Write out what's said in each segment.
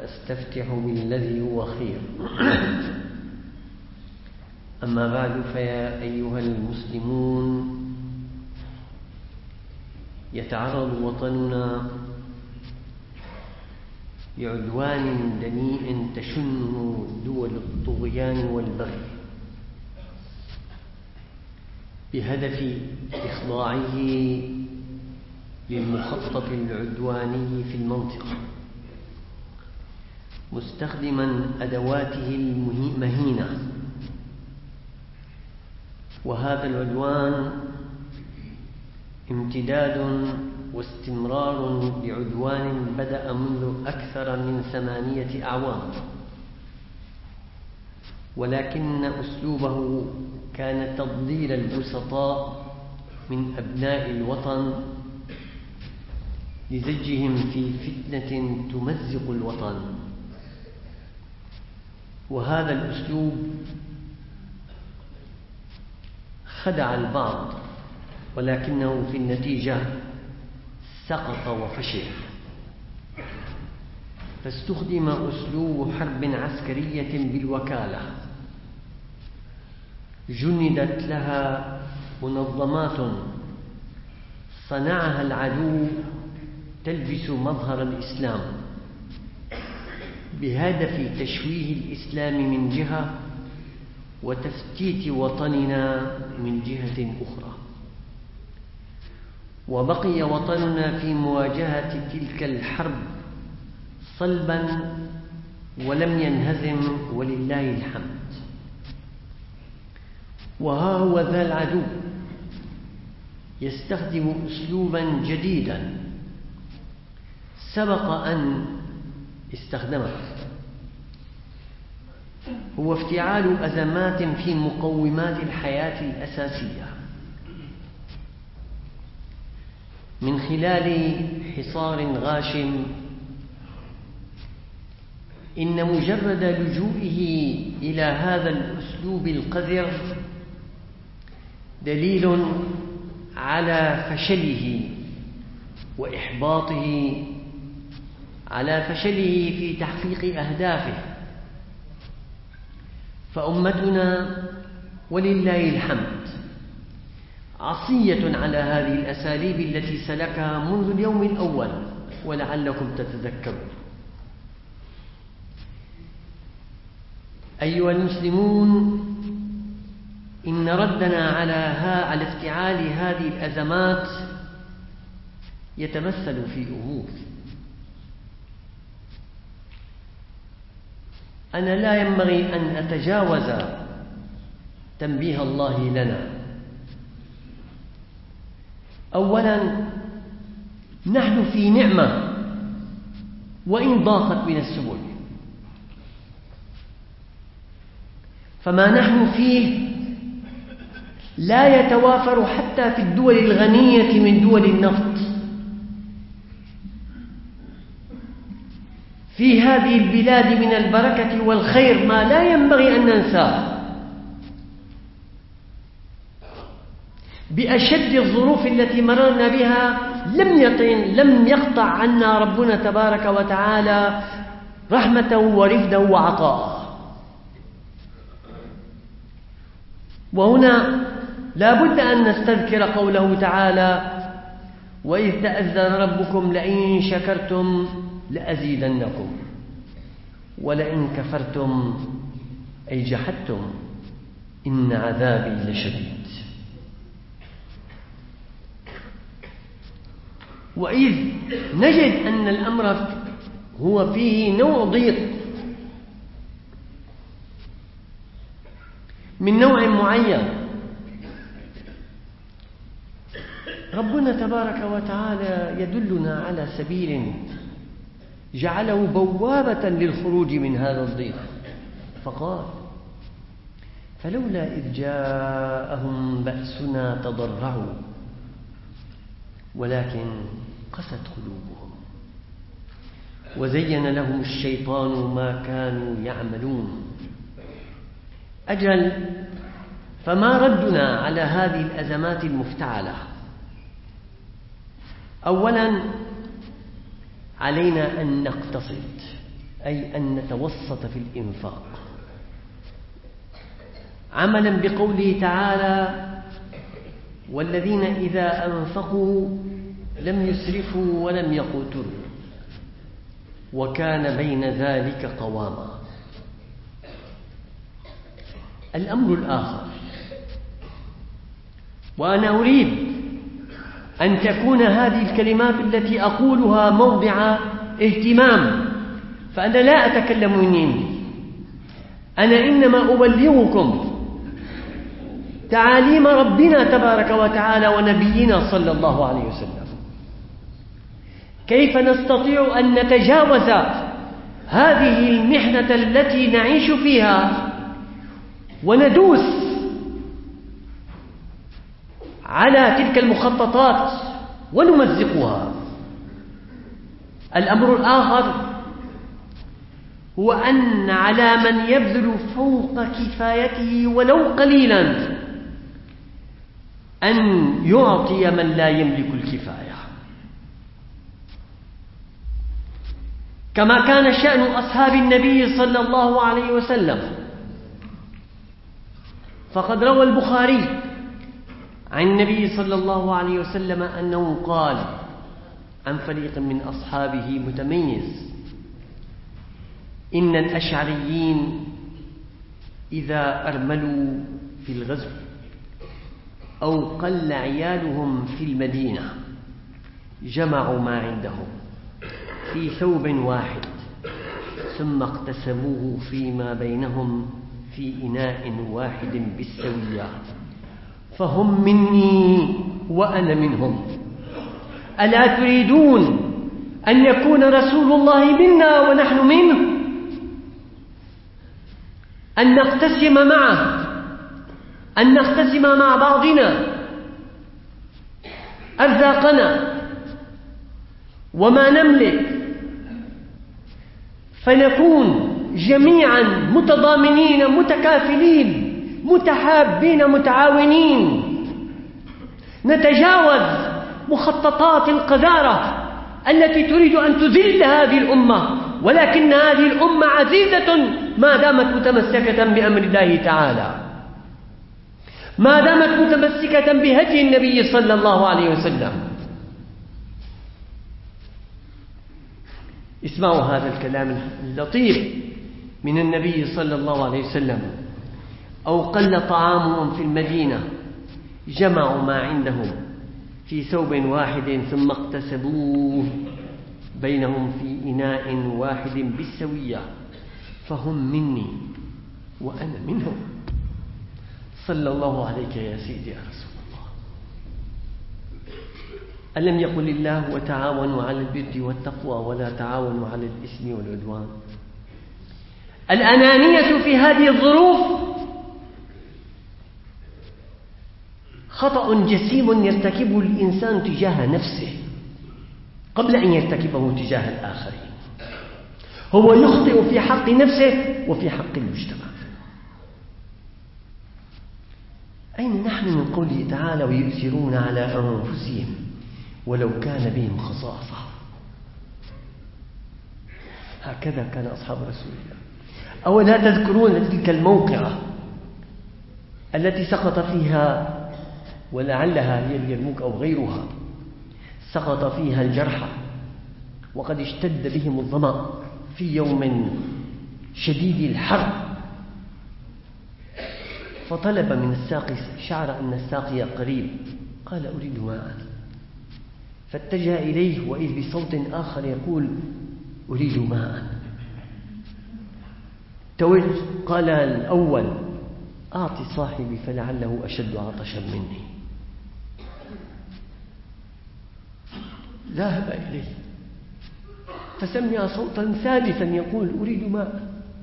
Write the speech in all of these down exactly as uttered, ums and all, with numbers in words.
وأستفتح بالذي هو خير. أما بعد، فيا أيها المسلمون، يتعرض وطننا لعدوان دنيء تشنه دول الطغيان والبغي بهدف إخضاعه للمخطط العدواني في المنطقة، مستخدما أدواته المهينة. وهذا العدوان امتداد واستمرار لعدوان بدأ منذ أكثر من ثمانية أعوام، ولكن أسلوبه كان تضليل البسطاء من أبناء الوطن لزجهم في فتنة تمزق الوطن. وهذا الأسلوب خدع البعض، ولكنه في النتيجة سقط وفشل. فاستخدم أسلوب حرب عسكرية بالوكالة جندت لها منظمات صنعها العدو تلبس مظهر الإسلام بهدف تشويه الإسلام من جهة وتفتيت وطننا من جهة أخرى. وبقي وطننا في مواجهة تلك الحرب صلبا ولم ينهزم، ولله الحمد. وها هو ذا العدو يستخدم أسلوبا جديدا سبق أن استخدمه، هو افتعال أزمات في مقومات الحياة الأساسية من خلال حصار غاشم. إن مجرد لجوئه إلى هذا الأسلوب القذر دليل على فشله وإحباطه، على فشله في تحقيق أهدافه. فأمتنا ولله الحمد عصية على هذه الأساليب التي سلكها منذ اليوم الأول، ولعلكم تتذكرون. أيها المسلمون، إن ردنا على ها على افتعال هذه الأزمات يتمثل في أمور. أنا لا ينبغي أن أتجاوز تنبيه الله لنا. أولا، نحن في نعمة وإن ضاقت من السبل، فما نحن فيه لا يتوافر حتى في الدول الغنية من دول النفط. في هذه البلاد من البركة والخير ما لا ينبغي أن ننساه. بأشد الظروف التي مررنا بها لم يطن لم يقطع عنا ربنا تبارك وتعالى رحمته ورفده وعطاءه. وهنا لا بد أن نستذكر قوله تعالى: وإذ تأذن ربكم لئن شكرتم لأزيدنكم ولئن كفرتم أي جحدتم إن عذابي لشديد. وإذ نجد أن الأمر هو فيه نوع ضيق من نوع معين، ربنا تبارك وتعالى يدلنا على سبيل جعله بوابة للخروج من هذا الضيق، فقال: فلولا إذ جاءهم بأسنا تضرعوا ولكن قست قلوبهم وزين لهم الشيطان ما كانوا يعملون. أجل، فما ردنا على هذه الأزمات المفتعلة؟ أولا، علينا أن نقتصد أي أن نتوسط في الإنفاق، عملا بقوله تعالى: والذين إذا أنفقوا لم يسرفوا ولم يقتروا وكان بين ذلك قواما. الأمر الآخر، وأنا أريد أن تكون هذه الكلمات التي أقولها موضع اهتمام، فأنا لا أتكلم من عندي، أنا إنما أبلغكم تعاليم ربنا تبارك وتعالى ونبينا صلى الله عليه وسلم، كيف نستطيع أن نتجاوز هذه المحنة التي نعيش فيها وندوس على تلك المخططات ونمزقها. الأمر الآخر هو أن على من يبذل فوق كفايته ولو قليلا أن يعطي من لا يملك الكفاية، كما كان شأن أصحاب النبي صلى الله عليه وسلم. فقد روى البخاري عن النبي صلى الله عليه وسلم أنه قال عن فريق من أصحابه متميز: إن الأشعريين إذا أرملوا في الغزو أو قل عيالهم في المدينة جمعوا ما عندهم في ثوب واحد ثم اقتسموه فيما بينهم في إناء واحد بالسوية، فهم مني وأنا منهم. ألا تريدون أن يكون رسول الله منا ونحن منه؟ أن نقتسم معه، أن نقتسم مع بعضنا أرزاقنا وما نملك، فنكون جميعا متضامنين متكافلين متحابين متعاونين، نتجاوز مخططات القذارة التي تريد أن تذل هذه الأمة، ولكن هذه الأمة عزيزة ما دامت متمسكة بأمر الله تعالى، ما دامت متمسكة بهدي النبي صلى الله عليه وسلم. اسمعوا هذا الكلام اللطيف من النبي صلى الله عليه وسلم: أو قل طعامهم في المدينة جمعوا ما عندهم في ثوب واحد ثم اقتسموه بينهم في إناء واحد بالسوية، فهم مني وأنا منهم. صلى الله عليك يا سيدي يا رسول الله. ألم يقل الله: وتعاونوا على البر والتقوى ولا تعاونوا على الإثم والعدوان؟ الأنانية في هذه الظروف خطأ جسيم يرتكبه الإنسان تجاه نفسه قبل أن يرتكبه تجاه الآخرين. هو يخطئ في حق نفسه وفي حق المجتمع. أين نحن من قوله تعالى: ويؤثرون على أنفسهم ولو كان بهم خصاصة؟ هكذا كان أصحاب رسول الله. أولا تذكرون تلك الموقعة التي سقط فيها، ولعلها هي اليرموك أو غيرها، سقط فيها الجرحى وقد اشتد بهم الظمأ في يوم شديد الحر، فطلب من الساقي، شعر أن الساقي قريب، قال: أريد ماء، فاتجه إليه وإذ بصوت آخر يقول: أريد ماء. توج قال الأول: أعطي صاحبي فلعله أشد عطشا مني. ذهب إليه فسمع صوتا ثالثا يقول: أريد ماء.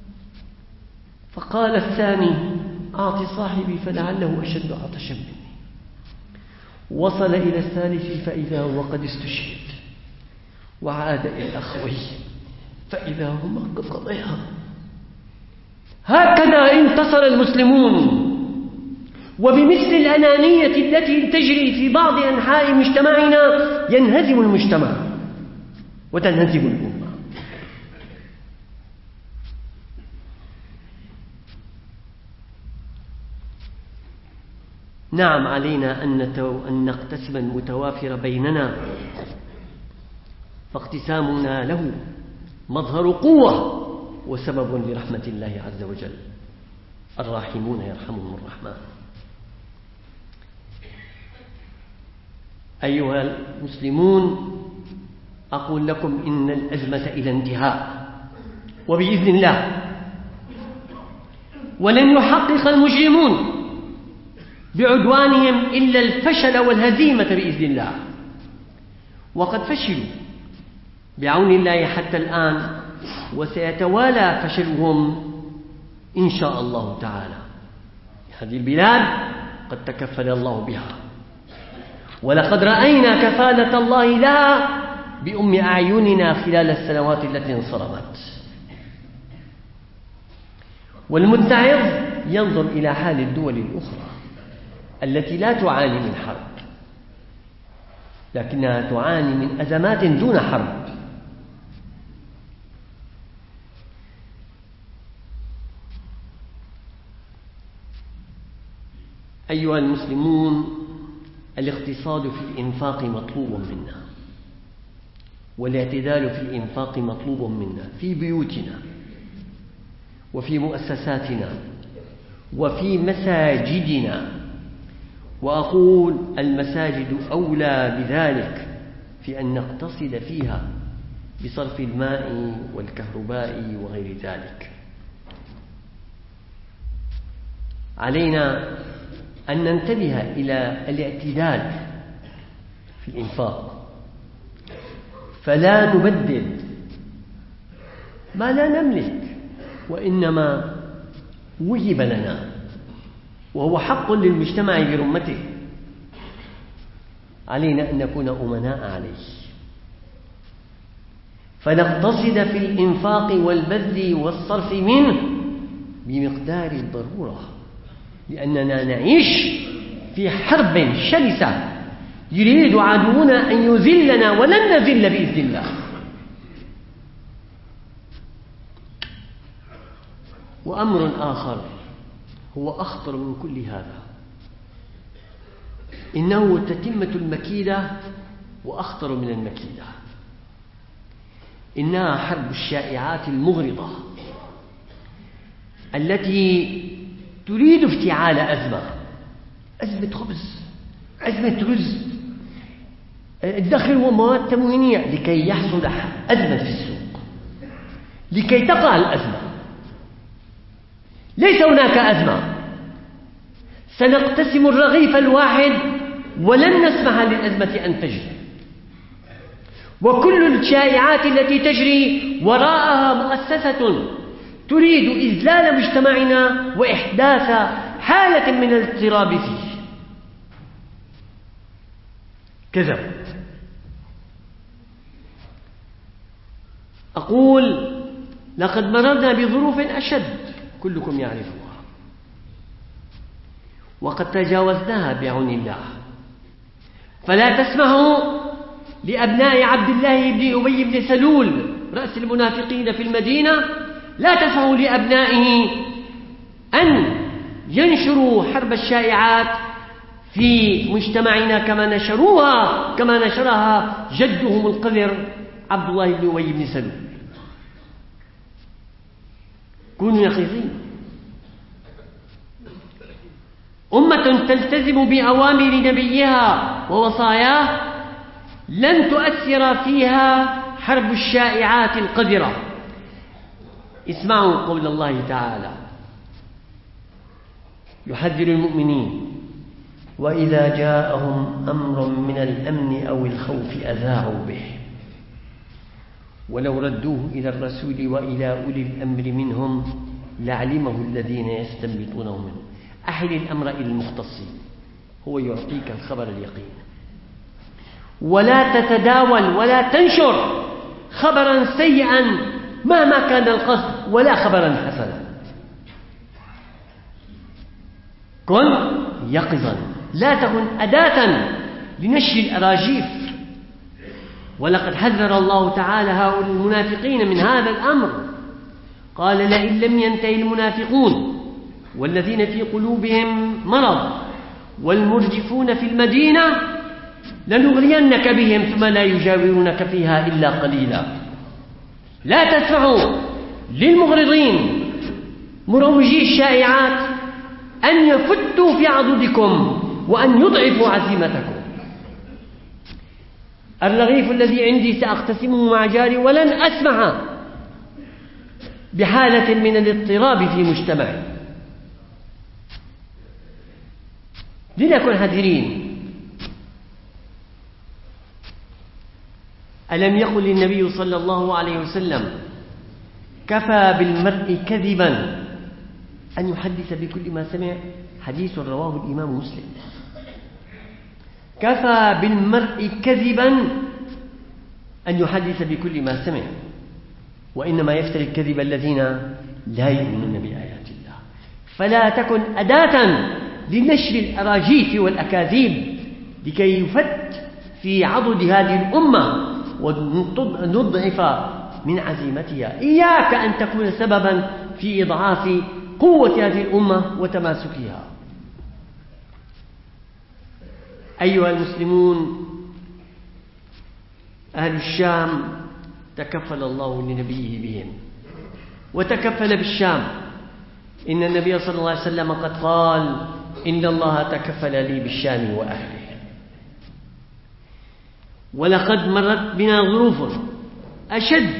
فقال الثاني: أعطي صاحبي فلعله أشد عطشا مني. وصل إلى الثالث فإذا هو قد استشهد، وعاد إلى الأخوي فإذا هما قد قضيا. هكذا انتصر المسلمون، وبمثل الأنانية التي تجري في بعض أنحاء مجتمعنا ينهزم المجتمع وتنهزم الأمة. نعم علينا أن نقتسم المتوافر بيننا، فاقتسامنا له مظهر قوة وسبب لرحمة الله عز وجل. الراحمون يرحمهم الرحمن. أيها المسلمون، أقول لكم إن الأزمة إلى انتهاء وبإذن الله، ولن يحقق المجرمون بعدوانهم إلا الفشل والهزيمة بإذن الله، وقد فشلوا بعون الله حتى الآن، وسيتوالى فشلهم إن شاء الله تعالى. هذه البلاد قد تكفل الله بها، ولقد رأينا كفالة الله لها بأم أعيننا خلال السنوات التي انصرمت. والمتعظ ينظر إلى حال الدول الأخرى التي لا تعاني من حرب، لكنها تعاني من أزمات دون حرب. أيها المسلمون، الاقتصاد في الإنفاق مطلوب منا، والاعتدال في الإنفاق مطلوب منا في بيوتنا وفي مؤسساتنا وفي مساجدنا. وأقول المساجد أولى بذلك في أن نقتصد فيها بصرف الماء والكهرباء وغير ذلك. علينا أن ننتبه إلى الاعتدال في الإنفاق، فلا نبدل ما لا نملك، وإنما وهب لنا وهو حق للمجتمع برمته. علينا أن نكون أمناء عليه، فنقتصد في الإنفاق والبذل والصرف منه بمقدار الضرورة، لأننا نعيش في حرب شرسة يريد عدونا أن يذلنا، ولن نذل بإذن الله. وأمر آخر هو أخطر من كل هذا، إنه تتمة المكيدة وأخطر من المكيدة، إنها حرب الشائعات المغرضة التي تريد افتعال أزمة، أزمة خبز، أزمة رز، الدخل ومواد تموينية، لكي يحصل أزمة في السوق، لكي تقع الأزمة. ليس هناك أزمة، سنقتسم الرغيف الواحد ولن نسمح للأزمة أن تجري. وكل الشائعات التي تجري وراءها مؤسسة تريد إذلال مجتمعنا وإحداث حالة من الاضطراب فيه. كذب. أقول لقد مررنا بظروف أشد كلكم يعرفها، وقد تجاوزناها بعون الله. فلا تسمحوا لأبناء عبد الله بن أبي بن سلول رأس المنافقين في المدينة، لا تسمحوا لأبنائه أن ينشروا حرب الشائعات في مجتمعنا كما نشروها كما نشرها جدهم القذر عبد الله بن أبي بن سلول. كونوا يقظين. أمة تلتزم بأوامر نبيها ووصاياه لن تؤثر فيها حرب الشائعات القذرة. اسمعوا قول الله تعالى يحذر المؤمنين: وإذا جاءهم أمر من الأمن أو الخوف أذاعوا به ولو ردوه إلى الرسول وإلى أولي الأمر منهم لعلمه الذين يستنبطونه منه. أحل الأمر إلى المختصين، هو يعطيك الخبر اليقين. ولا تتداول ولا تنشر خبرا سيئا مهما كان القصد ولا خبرا حسنا. كن يقظا، لا تكن أداة لنشر الأراجيف. ولقد حذر الله تعالى هؤلاء المنافقين من هذا الأمر، قال: لئن لم ينتهي المنافقون والذين في قلوبهم مرض والمرجفون في المدينة لنغرينك بهم ثم لا يجاورونك فيها إلا قليلا. لا تسمعوا للمغرضين مروجي الشائعات أن يفتوا في عضدكم وأن يضعفوا عزيمتكم. الرغيف الذي عندي سأقتسمه مع جاري ولن أسمح بحالة من الاضطراب في مجتمعي. لنكن حذرين. ألم يقل النبي صلى الله عليه وسلم: كفى بالمرء كذبا أن يحدث بكل ما سمع؟ حديث رواه الإمام مسلم. كفى بالمرء كذبا أن يحدث بكل ما سمع، وإنما يفتري الكذب الذين لا يؤمنون بآيات الله. فلا تكن أداة لنشر الأراجيف والأكاذيب لكي يفت في عضد هذه الأمة ونضعف من عزيمتها. إياك أن تكون سببا في إضعاف قوة هذه الأمة وتماسكها. أيها المسلمون، أهل الشام تكفل الله لنبيه بهم، وتكفل بالشام. إن النبي صلى الله عليه وسلم قد قال: إن الله تكفل لي بالشام وأهله. ولقد مرت بنا ظروف أشد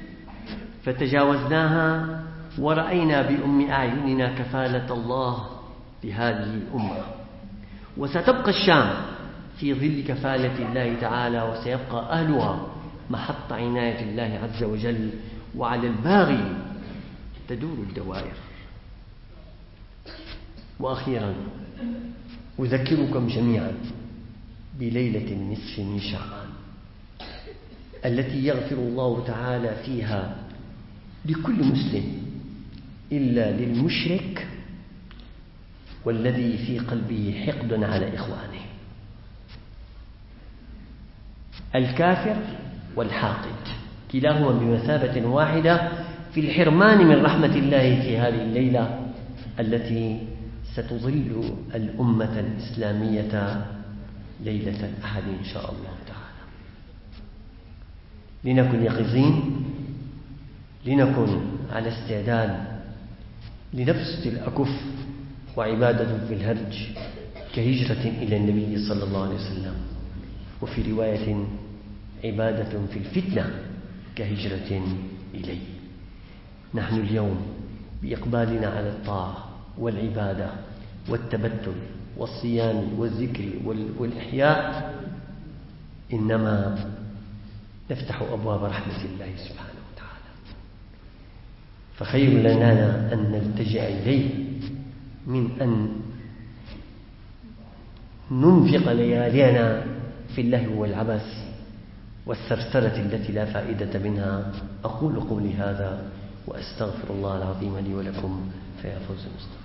فتجاوزناها ورأينا بأم أعيننا كفالة الله لهذه الأمة. وستبقى الشام في ظل كفالة الله تعالى، وسيبقى أهلها محط عناية الله عز وجل، وعلى الباغي تدور الدوائر. وأخيرا أذكركم جميعا بليلة النصف من شعبان التي يغفر الله تعالى فيها لكل مسلم إلا للمشرك والذي في قلبه حقد على إخوانه. الكافر والحاقد كلاهما بمثابة واحدة في الحرمان من رحمة الله في هذه الليلة التي ستظل الأمة الإسلامية ليلة الأحد إن شاء الله تعالى. لنكن يقظين، لنكن على استعداد لنفس الأكف وعبادة في الهرج كهجرة إلى النبي صلى الله عليه وسلم، وفي رواية عبادة في الفتنة كهجرة إليه. نحن اليوم بإقبالنا على الطاعة والعبادة والتبتل والصيام والذكر والإحياء إنما نفتح أبواب رحمة الله سبحانه وتعالى. فخير لنا أن نلتجئ إليه من أن ننفق ليالينا في اللهو والعبث والثرثرة التي لا فائدة منها. أقول قولي هذا وأستغفر الله العظيم لي ولكم، فيا فوز المصطفى.